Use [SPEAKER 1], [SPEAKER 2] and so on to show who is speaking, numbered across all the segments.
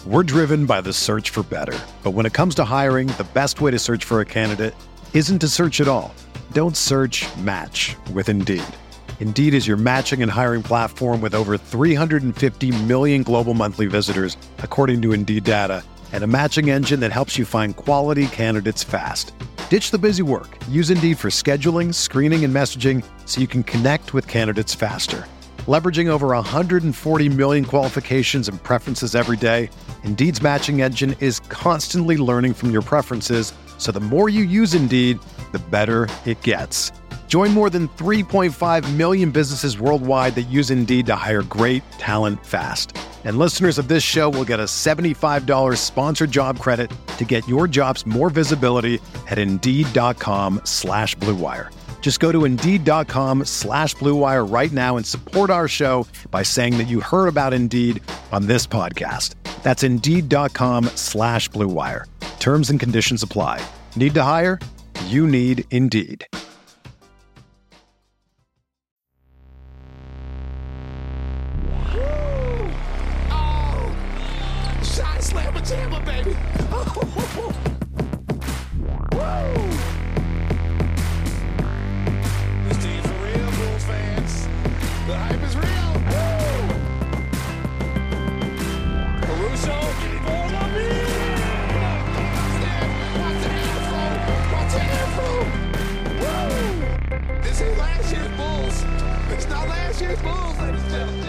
[SPEAKER 1] We're driven by the search for better. But when it comes to hiring, the best way to search for a candidate isn't to search at all. Don't search, match with Indeed. Indeed is your matching and hiring platform with over 350 million global monthly visitors, according to Indeed data, and a matching engine that helps you find quality candidates fast. Ditch the busy work. Use Indeed for scheduling, screening, and messaging so you can connect with candidates faster. Leveraging over 140 million qualifications and preferences every day, Indeed's matching engine is constantly learning from your preferences, so the more you use Indeed, the better it gets. Join more than 3.5 million businesses worldwide that use Indeed to hire great talent fast. And listeners of this show will get a $75 sponsored job credit to get your jobs more visibility at Indeed.com/Blue Wire. Just go to Indeed.com/Blue Wire right now and support our show by saying that you heard about Indeed on this podcast. That's Indeed.com/Blue Wire. Terms and conditions apply. Need to hire? You need Indeed.
[SPEAKER 2] Shot slammer jammer, baby. Woo! This team's for real, Bulls fans. The hype is real. Woo! Caruso, ball on me. Watch the afro. Woo! This ain't last year's Bulls. It's not last year's Bulls, ladies and gentlemen.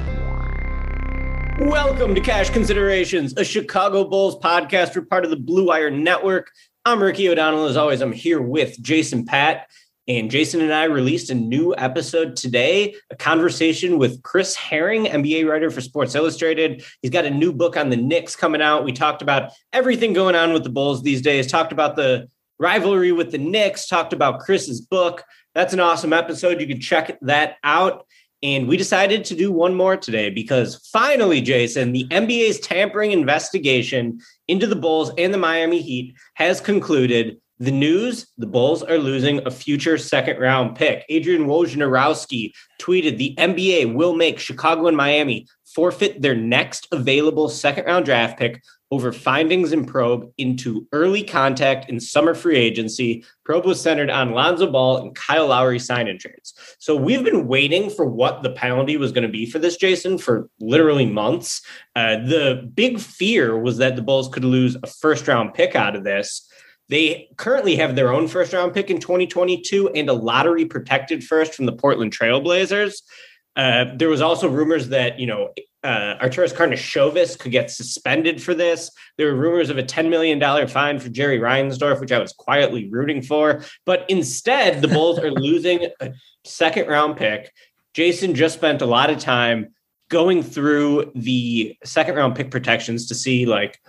[SPEAKER 3] Welcome to Cash Considerations, a Chicago Bulls podcast. We're part of the Blue Wire Network. I'm Ricky O'Donnell. As always, I'm here with Jason Patt. And Jason and I released a new episode today, a conversation with Chris Herring, NBA writer for Sports Illustrated. He's got a new book on the Knicks coming out. We talked about everything going on with the Bulls these days, talked about the rivalry with the Knicks, talked about Chris's book. That's an awesome episode. You can check that out. And we decided to do one more today because finally, Jason, the NBA's tampering investigation into the Bulls and the Miami Heat has concluded. The news, the Bulls are losing a future second-round pick. Adrian Wojnarowski tweeted the NBA will make Chicago and Miami forfeit their next available second-round draft pick over findings in probe into early contact in summer free agency. Probe was centered on Lonzo Ball and Kyle Lowry sign-in trades. So we've been waiting for what the penalty was going to be for this, Jason, for literally months. The big fear was that the Bulls could lose a first-round pick out of this. They currently have their own first-round pick in 2022 and a lottery-protected first from the Portland Trail Blazers. There was also rumors that, Arturas Karnisovas could get suspended for this. There were rumors of a $10 million fine for Jerry Reinsdorf, which I was quietly rooting for. But instead, the Bulls are losing a second-round pick. Jason just spent a lot of time going through the second-round pick protections to see,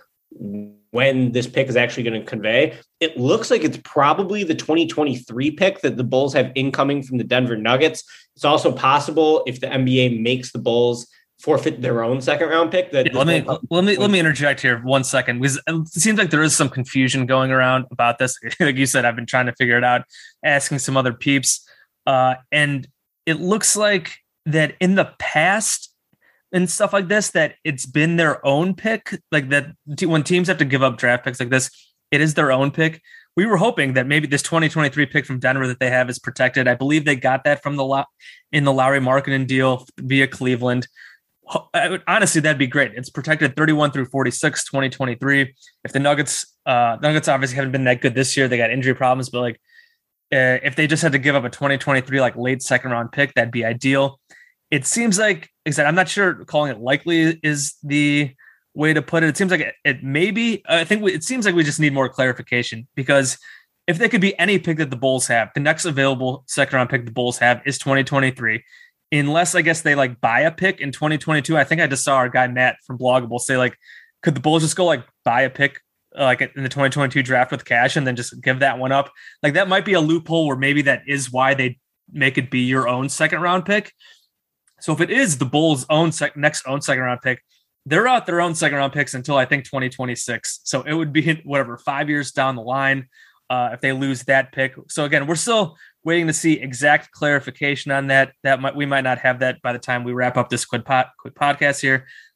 [SPEAKER 3] when this pick is actually going to convey. It looks like it's probably the 2023 pick that the Bulls have incoming from the Denver Nuggets. It's also possible if the NBA makes the Bulls forfeit their own second round pick. Let me interject here 1 second, because it seems like there is some confusion going around about this. Like you said, I've been trying to figure it out, asking some other peeps. And it looks like that in the past and stuff like this, that it's been their own pick, like that when teams have to give up draft picks like this, it is their own pick. We were hoping that maybe this 2023 pick from Denver that they have is protected. I believe they got that from in the Lowry Markkanen deal via Cleveland. Honestly, that'd be great. It's protected 31 through 46, 2023. If the Nuggets obviously haven't been that good this year, they got injury problems, but if they just had to give up a 2023 late second round pick, that'd be ideal. It seems like I said, I'm not sure calling it likely is the way to put it. It seems like it may be. It seems like we just need more clarification, because if they could be any pick that the Bulls have, the next available second round pick the Bulls have is 2023. Unless I guess they buy a pick in 2022. I think I just saw our guy Matt from Bloggable say could the Bulls just go buy a pick in the 2022 draft with cash and then just give that one up? That might be a loophole where maybe that is why they make it be your own second round pick. So if it is the Bulls' own next second round pick, they're out their own second round picks until I think 2026. So it would be 5 years down the line if they lose that pick. So again, we're still waiting to see exact clarification on that. We might not have that by the time we wrap up this quick podcast here.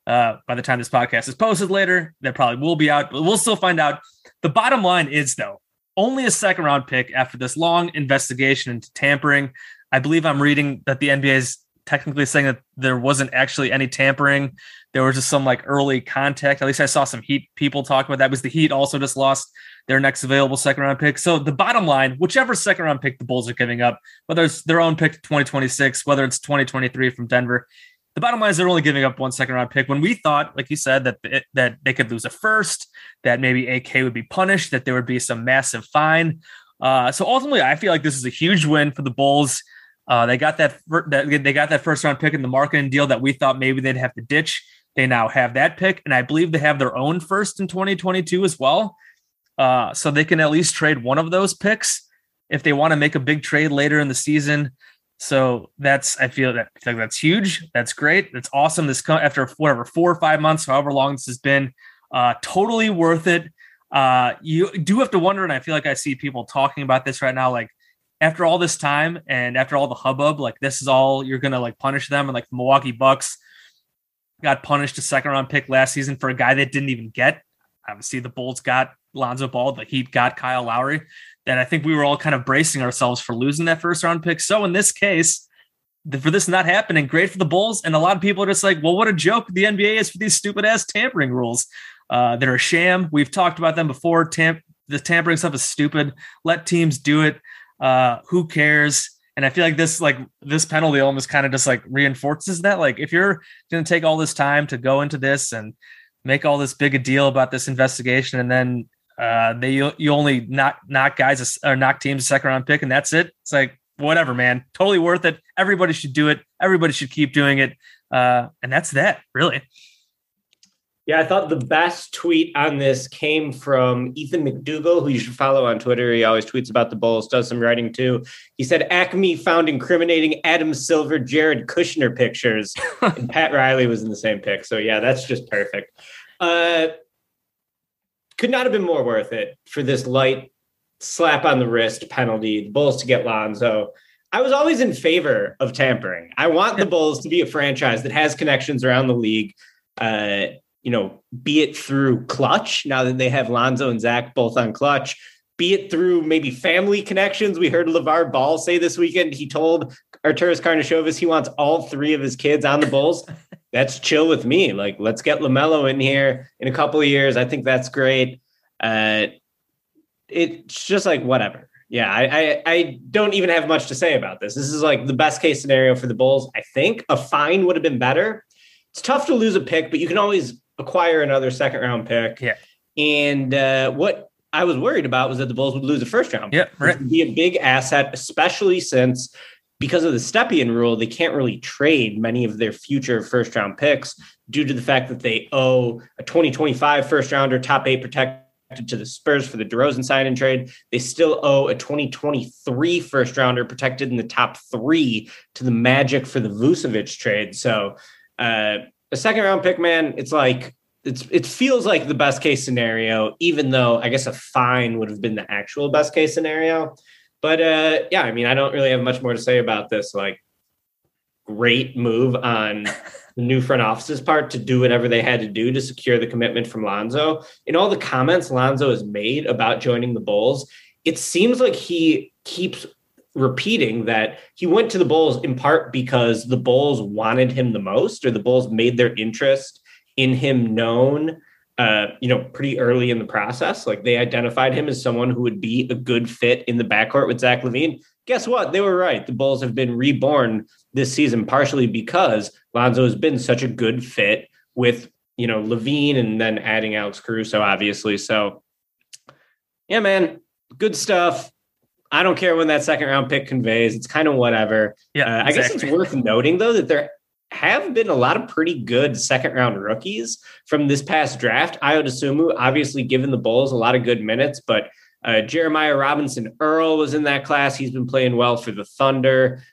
[SPEAKER 4] by the time this podcast is posted later. That probably will be out, but we'll still find out. The bottom line is, though, only a second round pick after this long investigation into tampering. I believe I'm reading that the NBA is technically saying that there wasn't actually any tampering. There was just some like early contact. At least I saw some Heat people talk about that. Was the Heat also just lost their next available second round pick? So the bottom line, whichever second round pick the Bulls are giving up, whether it's their own pick 2026, whether it's 2023 from Denver, the bottom line is they're only giving up one second round pick. When we thought, like you said, that they could lose a first, that maybe AK would be punished, that there would be some massive fine. So ultimately, I feel like this is a huge win for the Bulls. They got that first round pick in the marketing deal that we thought maybe they'd have to ditch. They now have that pick, and I believe they have their own first in 2022 as well. So they can at least trade one of those picks if they want to make a big trade later in the season. So I feel like that's huge. That's great. That's awesome. This after 4 or 5 months, however long this has been, totally worth it. You do have to wonder, and I feel like I see people talking about this right now, like after all this time and after all the hubbub, like this is all you're gonna like punish them, and like the Milwaukee Bucks got punished a second round pick last season for a guy that didn't even get. Obviously, the Bulls got Lonzo Ball, the Heat got Kyle Lowry. That I think we were all kind of bracing ourselves for losing that first round pick. So in this case, for this not happening, great for the Bulls. And a lot of people are just like, well, what a joke the NBA is for these stupid ass tampering rules. They're a sham. We've talked about them before. The tampering stuff is stupid. Let teams do it. Who cares? And I feel like this penalty almost kind of just like reinforces that. Like if you're going to take all this time to go into this and make all this big a deal about this investigation, and then you only knock guys or knock teams a second round pick, and that's it. It's like, whatever, man, totally worth it. Everybody should do it. Everybody should keep doing it. And that's that, really.
[SPEAKER 3] Yeah, I thought the best tweet on this came from Ethan McDougal, who you should follow on Twitter. He always tweets about the Bulls, does some writing too. He said, Acme found incriminating Adam Silver, Jared Kushner pictures, and Pat Riley was in the same pic. So yeah, that's just perfect. Could not have been more worth it for this light slap on the wrist penalty, the Bulls to get Lonzo. I was always in favor of tampering. I want the Bulls to be a franchise that has connections around the league, be it through Clutch, now that they have Lonzo and Zach both on Clutch, be it through maybe family connections. We heard LeVar Ball say this weekend, he told Arturas Karnisovas he wants all 3 of his kids on the Bulls. That's chill with me. Like, let's get LaMelo in here in a couple of years. I think that's great. It's just like, whatever. Yeah, I don't even have much to say about this. This is like the best case scenario for the Bulls. I think a fine would have been better. It's tough to lose a pick, but you can always acquire another second round pick.
[SPEAKER 4] Yeah.
[SPEAKER 3] And what I was worried about was that the Bulls would lose a first round pick.
[SPEAKER 4] Yeah, right.
[SPEAKER 3] It would be a big asset, especially since because of the Stepien rule, they can't really trade many of their future first round picks due to the fact that they owe a 2025 first rounder, top 8 protected to the Spurs for the DeRozan sign and trade. They still owe a 2023 first rounder protected in the top 3 to the Magic for the Vucevic trade. So a second round pick, man, it's like, it feels like the best case scenario, even though I guess a fine would have been the actual best case scenario. But yeah, I mean, I don't really have much more to say about this. Like, great move on the new front office's part to do whatever they had to do to secure the commitment from Lonzo. In all the comments Lonzo has made about joining the Bulls, it seems like he keeps repeating that he went to the Bulls in part because the Bulls wanted him the most, or the Bulls made their interest in him known, pretty early in the process. Like, they identified him as someone who would be a good fit in the backcourt with Zach LaVine. Guess what? They were right. The Bulls have been reborn this season, partially because Lonzo has been such a good fit with, LaVine, and then adding Alex Caruso, obviously. So yeah, man, good stuff. I don't care when that second round pick conveys. It's kind of whatever.
[SPEAKER 4] Yeah,
[SPEAKER 3] I guess it's worth noting, though, that there have been a lot of pretty good second round rookies from this past draft. Ayo Dosunmu, obviously given the Bulls a lot of good minutes, but Jeremiah Robinson Earl was in that class. He's been playing well for the Thunder.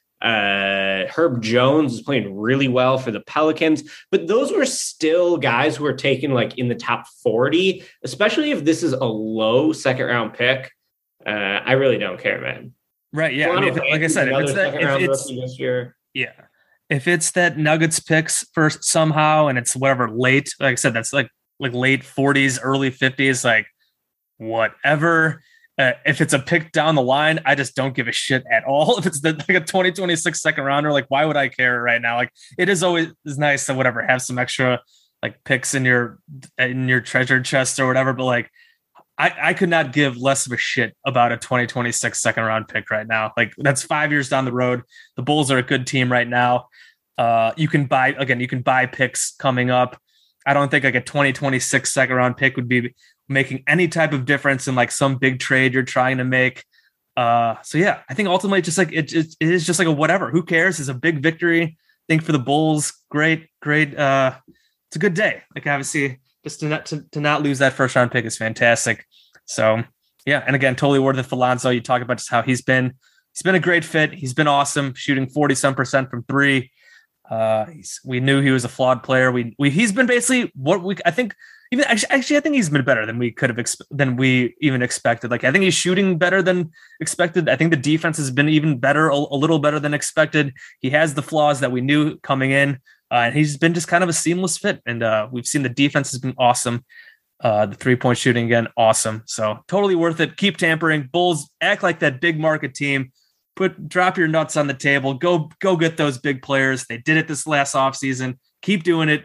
[SPEAKER 3] Herb Jones is playing really well for the Pelicans, but those were still guys who were taken like in the top 40, especially if this is a low second round pick. I really don't care, man.
[SPEAKER 4] Right. Yeah. I mean, like I said, if it's
[SPEAKER 3] this year.
[SPEAKER 4] yeah. if it's that Nuggets picks first somehow, and it's whatever late, like I said, that's like late 40s, early 50s, like whatever. If it's a pick down the line, I just don't give a shit at all. If it's like a 2026 second rounder, like why would I care right now? Like it is always nice to whatever have some extra like picks in your treasure chest or whatever. But like I could not give less of a shit about a 2026 second round pick right now. Like that's 5 years down the road. The Bulls are a good team right now. You can buy picks coming up. I don't think like a 2026 second round pick would be making any type of difference in like some big trade you're trying to make. So yeah, I think ultimately just like it is just like a whatever. Who cares? It's a big victory. I think for the Bulls, great. It's a good day. Like obviously, just to not lose that first round pick is fantastic. So yeah, and again, totally worth it for Lonzo. You talk about just how he's been a great fit. He's been awesome, shooting 40% from three. We knew he was a flawed player. He's been basically what I think. Even actually, I think he's been better than we could have than we even expected. Like I think he's shooting better than expected. I think the defense has been even better, a little better than expected. He has the flaws that we knew coming in, and he's been just kind of a seamless fit. And we've seen the defense has been awesome. The 3-point shooting again, awesome. So totally worth it. Keep tampering. Bulls, act like that big market team. Drop your nuts on the table. Go get those big players. They did it this last offseason. Keep doing it.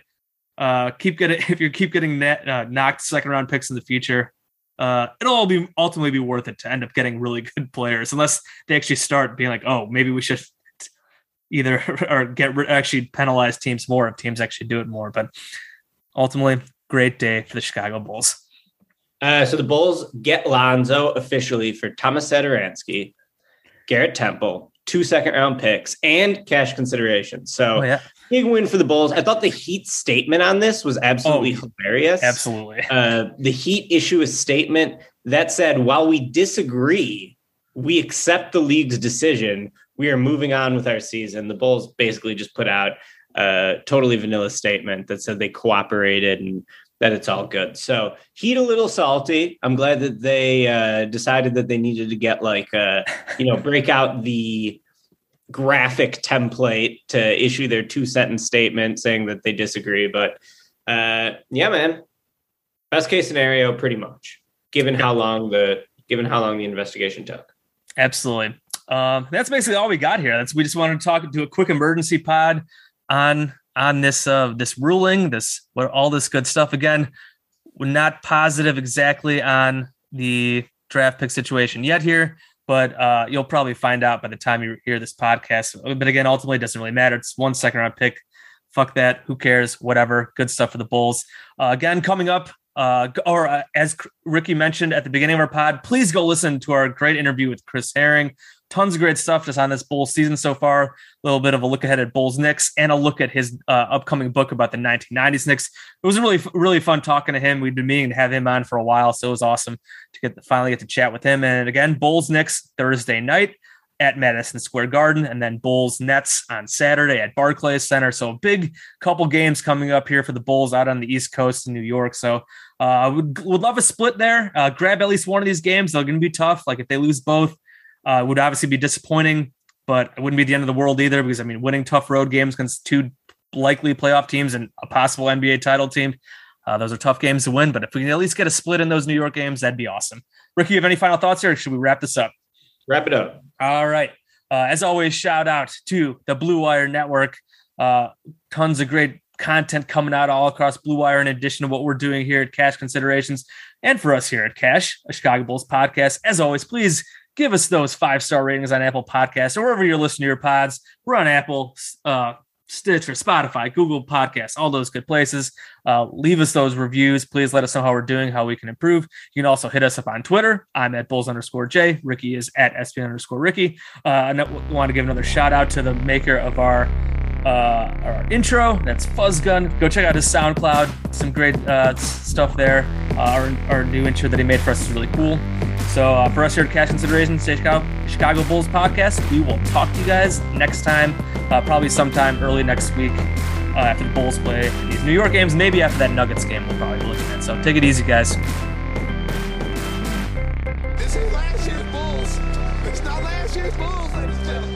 [SPEAKER 4] If you keep getting knocked second round picks in the future, it'll all ultimately be worth it to end up getting really good players, unless they actually start being like, oh, maybe we should either or actually penalize teams more if teams actually do it more. But ultimately, great day for the Chicago Bulls.
[SPEAKER 3] So the Bulls get Lonzo officially for Thomas Satoransky, Garrett Temple, 2 second-round picks, and cash consideration. So big win for the Bulls. I thought the Heat statement on this was absolutely hilarious.
[SPEAKER 4] Absolutely.
[SPEAKER 3] The Heat issue a statement that said, while we disagree, we accept the league's decision. We are moving on with our season. The Bulls basically just put out a totally vanilla statement that said they cooperated and that it's all good. So Heat a little salty. I'm glad that they decided that they needed to get break out the graphic template to issue their 2-sentence statement saying that they disagree. But yeah, man, best case scenario, pretty much, given how long the investigation took.
[SPEAKER 4] Absolutely. That's basically all we got here. We just wanted to do a quick emergency pod on this ruling, all this good stuff. Again, we're not positive exactly on the draft pick situation yet here, but you'll probably find out by the time you hear this podcast. But again, ultimately, it doesn't really matter. It's 1 second round pick. Fuck that. Who cares? Whatever. Good stuff for the Bulls. Again, coming up, as Ricky mentioned at the beginning of our pod, please go listen to our great interview with Chris Herring. Tons of great stuff just on this Bulls season so far. A little bit of a look ahead at Bulls Knicks and a look at his upcoming book about the 1990s Knicks. It was really, really fun talking to him. We've been meaning to have him on for a while, so it was awesome to finally get to chat with him. And again, Bulls Knicks Thursday night at Madison Square Garden, and then Bulls Nets on Saturday at Barclays Center. So a big couple games coming up here for the Bulls out on the East Coast in New York. So would love a split there. Grab at least one of these games. They're going to be tough. Like if they lose both, it would obviously be disappointing, but it wouldn't be the end of the world either, because winning tough road games against 2 likely playoff teams and a possible NBA title team, those are tough games to win. But if we can at least get a split in those New York games, that'd be awesome. Ricky, you have any final thoughts here, or should we wrap this up?
[SPEAKER 3] Wrap it up.
[SPEAKER 4] All right. As always, shout out to the Blue Wire Network. Tons of great content coming out all across Blue Wire, in addition to what we're doing here at Cash Considerations and for us here at Cash, a Chicago Bulls podcast. As always, please give us those 5-star ratings on Apple Podcasts or wherever you're listening to your pods. We're on Apple, Stitcher, Spotify, Google Podcasts, all those good places. Leave us those reviews. Please let us know how we're doing, how we can improve. You can also hit us up on Twitter. I'm at Bulls_J. Ricky is at SP_Ricky. I want to give another shout out to the maker of our intro. That's Fuzzgun. Go check out his SoundCloud. Some great stuff there. Our new intro that he made for us is really cool. So for us here at Cash Considerations, Chicago Bulls podcast, we will talk to you guys next time, probably sometime early next week after the Bulls play these New York games. Maybe after that Nuggets game we'll probably be looking at. So take it easy, guys.
[SPEAKER 2] This ain't last year's Bulls. It's not last year's Bulls, ladies and gentlemen.